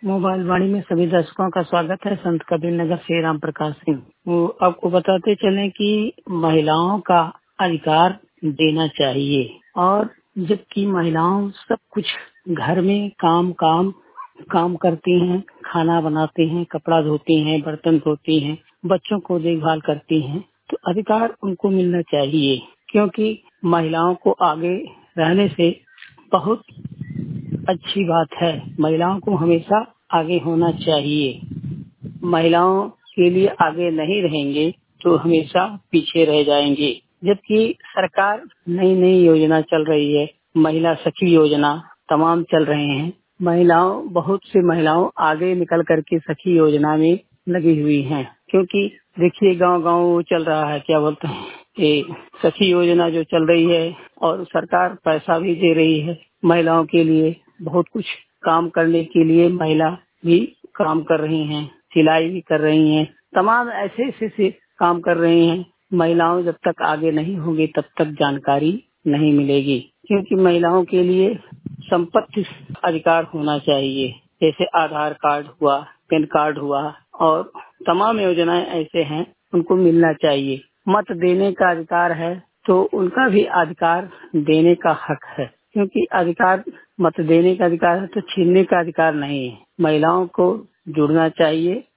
Mobile वाणी में सभी दर्शकों का स्वागत है। संत कबीर नगर से राम प्रकाश सिंह। वो आपको बताते चलें कि महिलाओं का अधिकार देना चाहिए, और जबकि महिलाओं सब कुछ घर में काम करती हैं, खाना बनाती हैं, कपड़ा धोती हैं, बर्तन धोती हैं, बच्चों को देखभाल करती हैं, तो अधिकार उनको मिलना चाहिए। क्योंकि महिलाओं को आगे रहने से बहुत अच्छी बात है। महिलाओं को हमेशा आगे होना चाहिए। महिलाओं के लिए आगे नहीं रहेंगे तो हमेशा पीछे रह जाएंगे। जबकि सरकार नई नई योजना चल रही है, महिला सखी योजना तमाम चल रहे हैं। बहुत सी महिलाओं आगे निकल करके सखी योजना में लगी हुई हैं। क्योंकि देखिए गांव गांव चल रहा है, क्या बोलते हैं, ये सखी योजना जो चल रही है, और सरकार पैसा भी दे रही है महिलाओं के लिए। बहुत कुछ काम करने के लिए महिला भी काम कर रही हैं, सिलाई भी कर रही हैं, तमाम ऐसे ऐसे काम कर रही हैं। महिलाओं जब तक आगे नहीं होंगी तब तक जानकारी नहीं मिलेगी। क्योंकि महिलाओं के लिए संपत्ति अधिकार होना चाहिए, जैसे आधार कार्ड हुआ, पैन कार्ड हुआ, और तमाम योजनाएं ऐसे हैं, उनको मिलना चाहिए। मत देने का अधिकार है तो उनका भी अधिकार देने का हक है। क्योंकि अधिकार मत देने का अधिकार है तो छीनने का अधिकार नहीं है। महिलाओं को जुड़ना चाहिए,